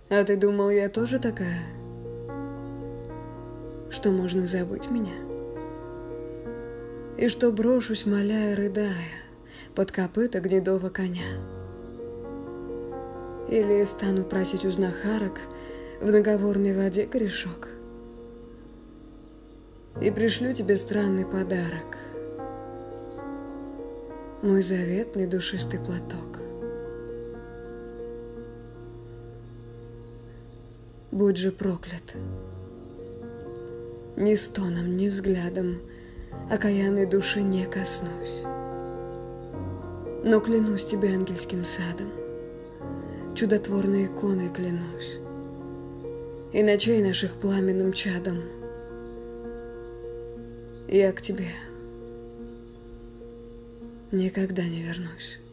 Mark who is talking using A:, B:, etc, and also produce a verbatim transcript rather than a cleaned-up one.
A: А ты думал, я тоже такая? Что можно забыть меня? И что брошусь, моляя, рыдая, под копыта гнедого коня? Или стану просить у знахарок в наговорной воде корешок? И пришлю тебе странный подарок, мой заветный душистый платок. Будь же проклят, ни стоном, ни взглядом окаянной души не коснусь. Но клянусь тебе ангельским садом, чудотворной иконой клянусь, и ночей наших пламенным чадом я к тебе никогда не вернусь.